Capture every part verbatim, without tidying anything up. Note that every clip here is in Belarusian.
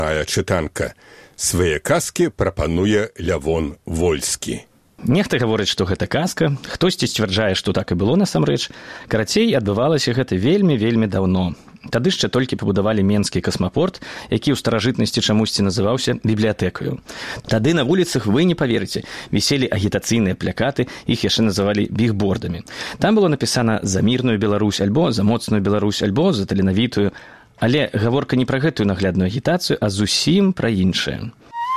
А чытанка. Свае казкі прапануе Лявон Вольскі. Нехта гаворыць, што гэта казка, хтосьці сцвярджае, што так і было насамрэч. Карацей, адбывалася гэта вельмі-вельмі даўно. Тады яшчэ толькі пабудавалі менскі касмапорт, які ў старажытнасці чамусьці называўся бібліятэкаю. Тады на вуліцах, вы не паверыце, віселі агітацыйныя плакаты, іх яшчэ называлі бігбордамі. Там было напісана «За мірную Беларусь» альбо «За моцную Беларусь» альбо «За таленавітую». Але гаворка не пра гэтую наглядную агітацыю, а зусім пра іншае.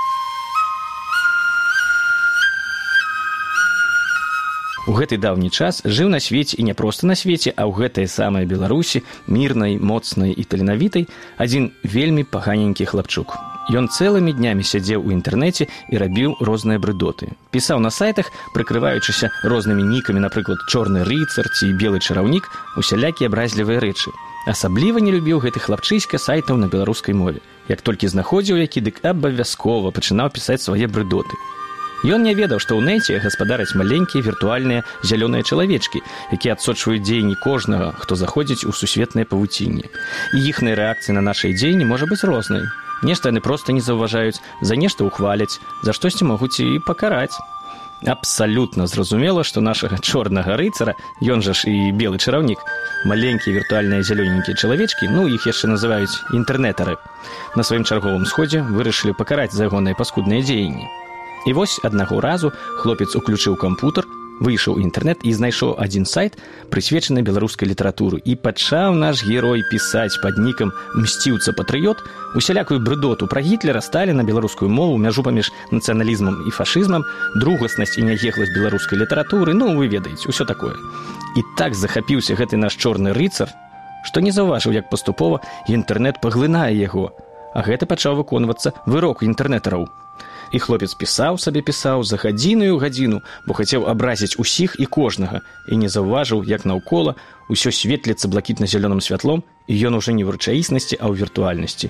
У гэты даўні час жыў на свеце, і не проста на свеце, а ў гэтай самай Беларусі, мірнай, моцнай і таленавітай, адзін вельмі паганенькі хлапчук. Ён цэлымі днямі сядзеў у інтэрнэце і рабіў розныя брыдоты. Пісаў на сайтах, прыкрываючыся рознымі нікамі, напрыклад, «Чорны рыцар» ці «Белы чараўнік», усялякія абразлівыя рэчы. Асабліва не любіў гэты хлапчыська сайтаў на беларускай мове. Як толькі знаходзіў які, дык абавязкова пачынаў пісаць свае брыдоты. Ён не ведаў, што ў нэце гаспадараць маленькія віртуальныя зялёныя чалавечкі, якія адсочваюць дзеянні кожнага, хто заходзіць у сусветнае павуцінне. І іхная рэакцыя на нашы дзеянні можа быць рознай. Нешта яны проста не заўважаюць, за нешта ўхваляць, за штосьці могуць і пакараць. Абсалютна зразумела, што нашага чорнага рыцара, ён жа ж і белы чараўнік, маленькія віртуальныя зялёненькія чалавечкі, ну, іх яшчэ называюць інтэрнэтары, на сваім чарговым сходзе вырашылі пакараць за ягоныя паскудныя дзеянні. І вось аднаго разу хлопец уключыў кампутар, выйшаў у інтэрнэт і знайшоў адзін сайт, прысвечаны беларускай літаратуры, і пачаў наш герой пісаць пад нікам «Мсціўца-патрыёт» усялякую брыдоту пра Гітлера, Сталіна, беларускую мову, мяжу паміж нацыяналізмам і фашызмам, другаснасць і нягегласць беларускай літаратуры, ну, вы ведаеце, усё такое. І так захапіўся гэты наш чорны рыцар, што не заўважыў, як паступова інтэрнэт паглынае яго, а гэта пачаў выконвацца вырок інтэрнэтараў. І хлопец пісаў сабе пісаў за гадзіную гадзіну, бо хацеў абразіць усіх і кожнага, і не заўважыў, як наўкола ўсё светліцца блакітна-зялёным святлом, і ён ужо не ў рэчаіснасці, а ў віртуальнасці.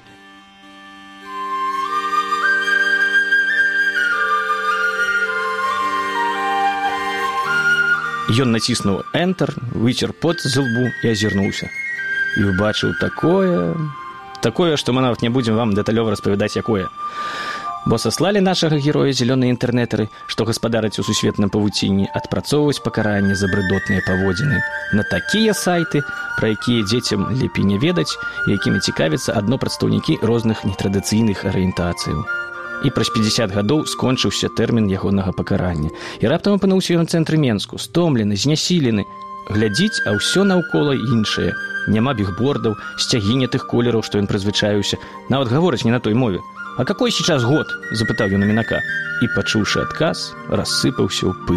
Ён націснуў «Enter», выцер пот з лбу і азірнуўся. І ўбачыў такое... Такое, што мы нават не будзем вам дэталёва распавядаць, якое. Бо саслалі нашага героя зялёныя інтэрнэтары, што гаспадараць у сусветным павуцінні, адпрацоўваць пакаранне за брыдотныя паводзіны на такія сайты, пра якія дзецям лепей не ведаць, і якімі цікавяцца адно прадстаўнікі розных нетрадыцыйных арыентацыяў. І праз пяцьдзясят гадоў скончыўся тэрмін ягонага пакарання. І раптам апынуўся ён у цэнтры Менску, стомлены, знясілены. Глядзіць, а ўсё наўкола іншае. Няма бігбордаў, сцягі не тых колераў, што ён прызвычаіўся. Нават гаворыць не на той мове. «А какой сейчас год?» – запытаў ён у мінака. І, пачуўшы адказ, рассыпаўся ў пыл.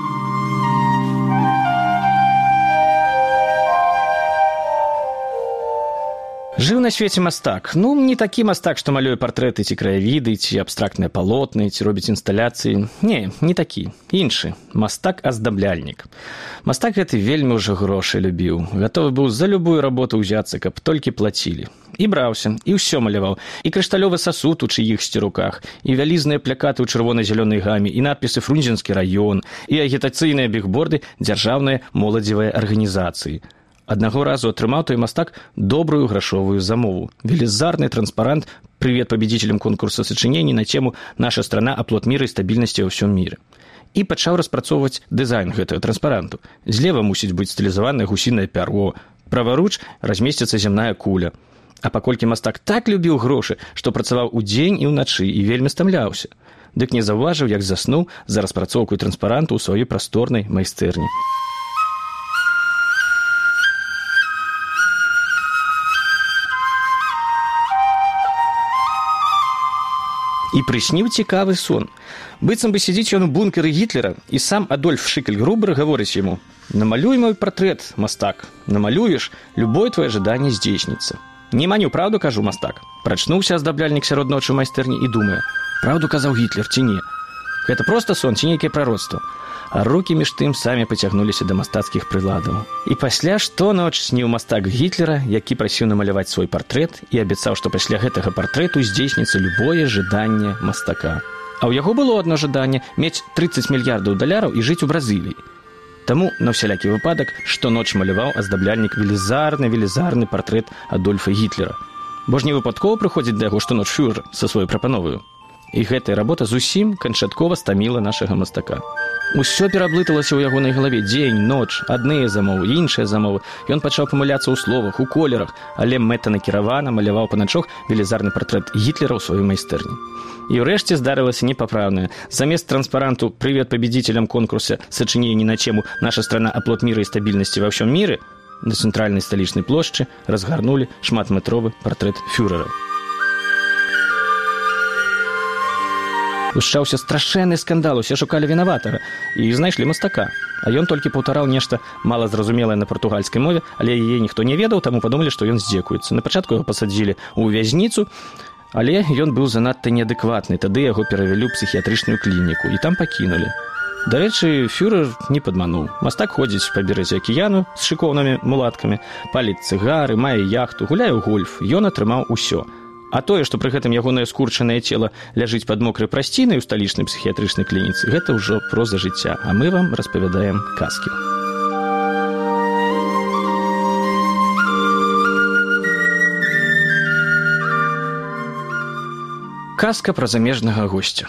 Жыў на свеце мастак. Ну, не такі мастак, што малюе партрэты ці краявіды, ці абстрактныя палотны, ці робіць інсталяцыі. Не, не такі. Іншы. Мастак-аздабляльнік. Мастак гэты вельмі ўжо грошы любіў. Гатовы быў за любую работу ўзяцца, каб толькі плацілі. І браўся, і ўсё маляваў. І крышталёвы сасуд у чыіхсьці руках, і вялізныя плакаты ў чырвона-зялёнай гаме, і надпісы «Фрунзенскі раён», і агітацыйныя бігборды дзяржаўныя моладзевыя арганізацыі. Аднаго разу атрымаў той мастак добрую грашовую замову. Велізарны транспарант «Привет победителям конкурса сочинений» на тему «Наша страна – оплот мира и стабильности во всем мире». І пачаў распрацоўваць дызайн гэтага транспаранту. Злева мусіць быць стылізаванае гусінае пярво, праваруч размесціцца зямная куля. А паколькі мастак так любіў грошы, што працаваў удзень і ўначы і вельмі стамляўся, дык не заўважыў, як заснуў за распрацоўкай транспаранту ў сваёй прасторнай майстэрні. І прысніў цікавы сон. Быццам бы сядзіць ён у бункеры Гітлера, і сам Адольф Шыкель-Грубер гаворыць яму: «Намалюй мой партрэт, мастак. Намалюеш, любое твоё жаданне здзейсніцца». «Не маню, правду кажу, мастак». Прачнуўся аздабляльнік сярод ночы майстэрні і думае: «Правду казаў Гітлер ці не? Гэта проста сон ці нейкае прароцтва?» А рукі між тым самі пацягнуліся да мастацкіх прыладаў. І пасля штоноч сніў мастак Гітлера, які прасіў намаляваць свой партрэт і абяцаў, што пасля гэтага партрэту здзейсніцца любое жаданне мастака. А ў яго было адно жаданне – мець трыццаць мільярдаў даляраў і жыць у Бразыліі. Таму на ўсялякі выпадак штоноч маляваў аздабляльнік велізарны-велізарны партрэт Адольфа Гітлера. Бо ж не выпадкова прыходзіць да яго штоноч фюрэр са сваёй прапановаю. І гэтая работа зусім канчаткова стаміла нашага мастака. Усё пераблыталася ў ягонай галаве дзень, ноч, адныя замовы, іншыя замовы. Ён пачаў памыляцца ў словах, у колерах, але мэтанакіравана маляваў паначох велізарны партрэт Гітлера ў сваёй майстэрні. І ўрэшце здарылася непапраўнае. Замест транспаранту «Привет победителям конкурса сочинений на тему «Наша страна – оплот мира и стабильности во всем мире» на цэнтральнай сталічнай плошчы разгарнулі шматметровы партрэт фюрэра. Ушчаўся страшэнны скандал, усе шукалі вінаватага і знайшлі мастака. А ён толькі паўтараў нешта малазразумелае на партугальскай мове, але яе ніхто не ведаў, таму падумалі, што ён здзекуецца. Напачатку яго пасадзілі ў вязніцу, але ён быў занадта неадэкватны, тады яго перавялі ў псіхіятрычную клініку і там пакінулі. Дарэчы, фюрэр не падмануў. Мастак ходзіць па беразе акіяну з шыкоўнымі мулаткамі, паліць цыгары, мае яхту, гуляе ў гольф. Ён атрымаў усё. А тое, што пры гэтым ягонае скурчанае цела ляжыць пад мокрай прасцінай у сталічнай псіхіятрычнай клініцы, гэта ўжо проза жыцця, а мы вам распавядаем казкі. Казка пра замежнага госця.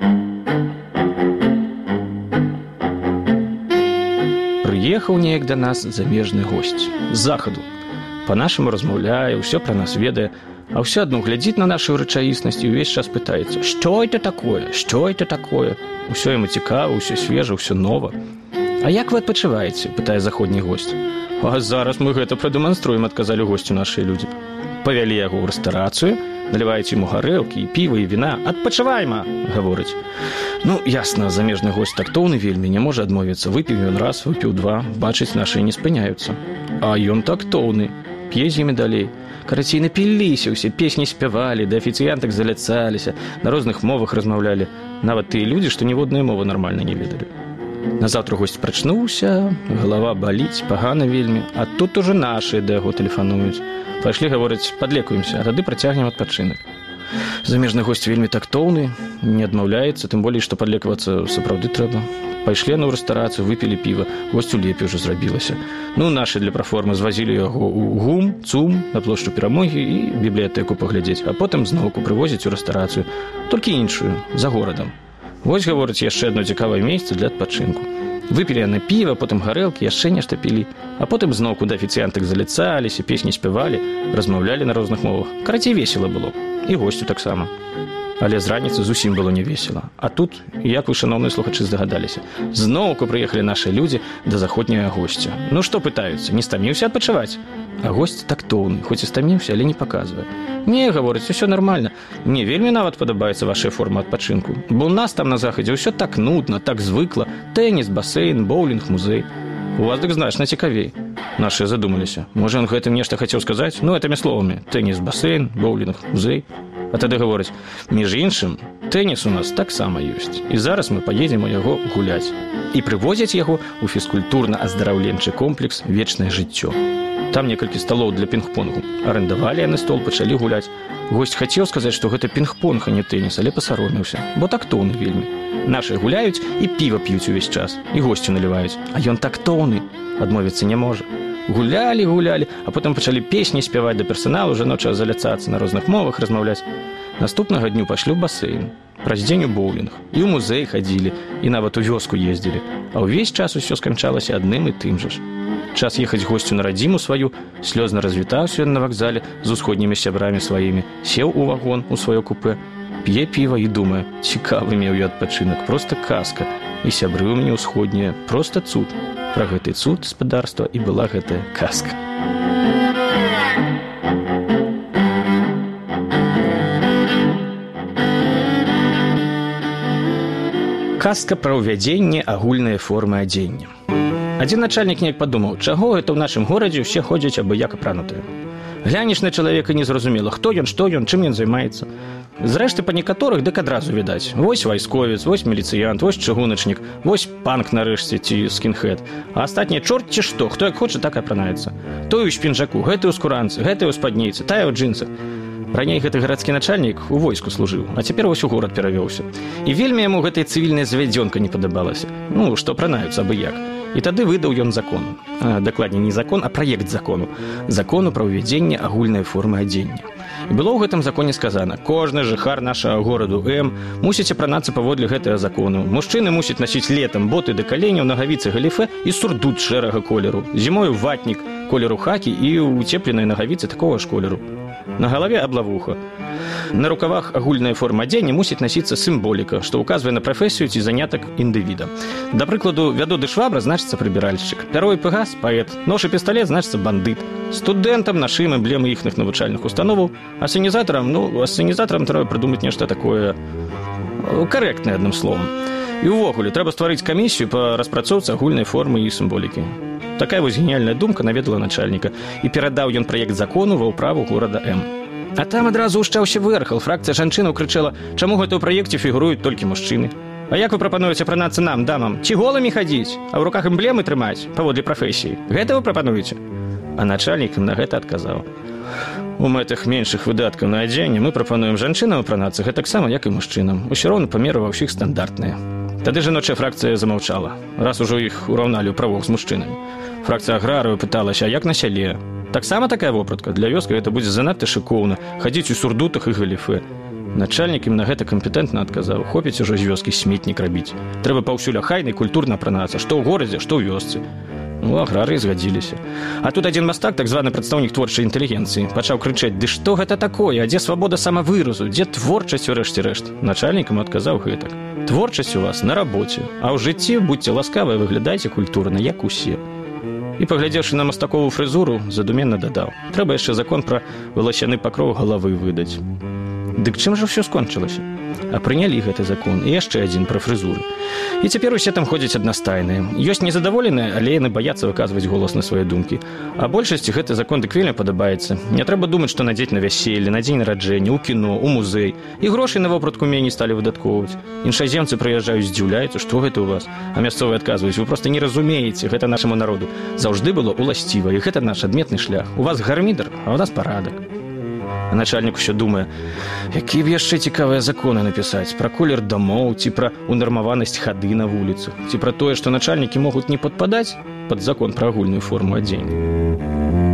Прыехаў неяк да нас замежны госць з захаду. Па-нашаму размаўляе, ўсё пра нас ведае, а ўсё адно глядзіць на нашу рэчаіснасць і ўвесь час пытаецца: «Што это такое? Што это такое?» Усё яму цікава, ўсё свежа, ўсё нова. «А як вы адпачываеце?» – пытае заходні госць. «А зараз мы гэта прадэманструем», – адказалі госцю нашыя людзі. Павялі яго ў рэстарацыю, наліваюць яму гарэлкі і піва і віна. «Адпачывайма!» – гаворыць. Ну, ясна, замежны госць тактоўны вельмі, не можа адмовіцца. Выпіў ён раз, выпіў два, бачыць, нашыя не спыняюцца. А ён тактоўны, п'е з імі далей. Карацей, напіліся ўсе, песні спявалі, да афіцыянтак заляцаліся, на розных мовах размаўлялі. Нават тыя людзі, што ніводнай мовы нармальна не ведалі. Назаўтра госць прачнуўся, галава баліць, пагана вельмі, а тут ужо нашыя да яго тэлефануюць. Пайшлі, гавораць, падлекуемся, а тады працягнем адпачынак. Замежны госць вельмі тактоўны, не адмаўляецца, тым болей, што падлекавацца сапраўды трэба. Пайшлі на ў рэстарацыю, выпілі піва, госцю лепей ужо зрабілася. Ну, нашы для праформы звазілі яго ў ГУМ, ЦУМ, на плошчу Перамогі і бібліятэку паглядзець, а потым зноўку прывозіць у рэстарацыю, толькі іншую, за горадам. Вось, гаворыць, яшчэ адно цікавае месца для адпачынку. Выпілі яны піва, потым гарэлкі, яшчэ нешта пілі, а потым зноўку да афіцыянтак заляцаліся, песні спявалі, размаўлялі на розных мовах. Карацей, весела было. І госцю таксама. Але з раніцы зусім было не весела. А тут, як вы, шаноўныя слухачы, здагадаліся, зноўку прыехалі нашы людзі да заходняга госця. Ну што пытаюцца, не стаміўся адпачываць? А госць тактоўны, хоць і стаміўся, але не паказвае. Не, гаворыць, усё нармальна. Мне вельмі нават падабаецца вашая форма адпачынку. Бо ў нас там на захадзе ўсё так нудна, так звыкла. Тэніс, басейн, боулінг, музей. У вас дык значна цікавей. Нашы задумаліся. Можа, ён гэтым нешта хацеў сказаць? Ну, гэтымі словамі. Тэніс, басейн, боулінг, музей. А тады гаворыць: між іншым, тэніс у нас таксама ёсць. І зараз мы паедзем у яго гуляць. І прывозяць яго ў фізкультурна-аздараўленчы комплекс «Вечнае жыццё». Там некалькі сталоў для пінг-понгу. Арендавалі яны стол, пачалі гуляць. Госць хацеў сказаць, што гэта пінг-понг, а не тэніс, але пасаромеўся, бо тактоўны вельмі. Нашы гуляюць і піва п'юць увесь час, і госцю наліваюць. А ён тактоўны, адмовіцца не можа. Гулялі, гулялі, а потым пачалі песні спяваць да персаналу, жаночага заляцацца, на розных мовах размаўляць. Наступнага дню пашлі ў басейн, праз дзень у боулінг, і ў музей хадзілі, і нават у вёску ездзілі. А ўвесь час усё сканчалася адным і тым жа ж. Час ехаць госцю на радзіму сваю, слёзна развітаўся ён на вакзале з усходнімі сябрамі сваімі, сеў у вагон у сваё купэ, п'е піва і думае: цікавы меў я адпачынак, проста казка, і сябры ў мяне ўсходнія, проста цуд. Пра гэты цуд гаспадарства і была гэтая казка. Казка пра ўвядзенне агульнай формы адзення. Адзін начальнік неяк падумаў, чаго гэта ў нашым горадзе ўсе ходзяць абы-як апранутыя. Глянеш на чалавека, незразумела, хто ён, што ён, чым ён займаецца. Зрэшты, па некаторых дык адразу відаць. Вось вайсковец, вось міліцыянт, вось чыгуначнік, вось панк нарэшце ці скінхед. А астатнія чорт ці што, хто як хоча, так і апранаецца. Той у шпінжаку, гэты ў скуранцы, гэты ў спадніцы, тая ў джынсах. Раней гэты гарадскі начальнік у войску служыў, а цяпер вось у горад перавёўся. І вельмі яму гэтая цывільная завядзёнка не падабалася. Ну, што пранаюцца абы як. І тады выдаў ён закон. А, дакладней, не закон, а праект закону. Закону пра ўвядзенне агульнай формы адзення. І было ў гэтым законе сказана: кожны жыхар нашага гораду М мусіць апранацца паводле гэтага закону. Мужчыны мусяць насіць летам боты да каленяў, нагавіцы галіфе і сурдут шэрага колеру. Зімою ватнік колеру хакі і уцепленыя нагавіцы такога ж колеру. На галаве аблавуха. На рукавах агульная форма адзення мусіць насіцца сімволіка, што ўказвае на прафесію ці занятак індывіда. Да прыкладу, вядоды швабра значыцца прыбіральшчык, пяро і пегас – паэт, нож і пісталет значыцца бандыт, студэнтам нашым эмблемы іхных навучальных установаў, асцэнізатарам, ну, асцэнізатарам трэба прыдумаць нешта такое карэктнае, адным словам. І ўвогуле, трэба стварыць камісію па распрацоўцы агульнай формы і сімволікі. Такая вось геніяльная думка наведала начальніка, і перадаў ён праект закону ва ўправу горада М. А там адразу ўшчаўся вэрхал. Фракцыя жанчынаў крычала: чаму гэта ў праекце фігуруюць толькі мужчыны? А як вы прапануеце апранацца нам, дамам? Ці голымі хадзіць, а ў руках эмблемы трымаць паводле прафесіі? Гэта вы прапануеце? А начальнік на гэта адказаў: у мэтах меншых выдаткаў на адзенне мы прапануем жанчынам апранацца гэтаксама, як і мужчынам. Усё роўна памеры ва ўсіх стандартныя. Тады жаночая фракцыя замаўчала, раз ужо іх ураўналі ў правах з мужчынамі. Фракцыя аграрыю пыталася: а як на сяле? Таксама такая вопратка? Для вёскі гэта будзе занадта шыкоўна, хадзіць у сурдутах і галіфе. Начальнік ім на гэта кампетэнтна адказаў: хопіць ужо з вёскі сметнік рабіць. Трэба паўсюль ахайна і культурна апранацца, што ў горадзе, што ў вёсцы. Ну, аграрыі згадзіліся. А тут адзін мастак, так званы прадстаўнік творчай інтэлігенцыі, пачаў крычаць: ды што гэта такое? А дзе свабода самавыразу? Дзе творчасць у рэшце рэшт? Начальнік ім адказаў гэтак: творчасць у вас на рабоце, а ў жыцці, будьце ласкавыя, выглядайце культурна, як усе. І, паглядзеўшы на мастаковую фрызуру, задуменна дадаў: трэба яшчэ закон пра валасяны пакроў галавы выдаць. Дык чым жа ўсё скончылася? А прынялі гэты закон, і яшчэ адзін пра фрызуры. І цяпер усе там ходзяць аднастайныя. Ёсць незадаволеныя, але яны баяцца выказваць голас на свае думкі. А большасці гэты закон дык вельмі падабаецца. Не трэба думаць, што надзець на вяселле, на дзень нараджэння, у кіно, у музей. І грошай на вопратку меней сталі выдаткоўваць. Іншаземцы прыязджаюць, здзіўляюцца: што гэта ў вас? А мясцовыя адказваюць: вы проста не разумееце, гэта нашаму народу заўжды было ўласціва, і гэта наш адметны шлях. У вас гармідар, а ў нас парадак. А начальнік усё думае: якія б яшчэ цікавыя законы напісаць пра колер дамоў, ці пра унармаванасць хады на вуліцах, ці пра тое, што начальнікі могуць не падпадаць пад закон пра агульную форму адзення.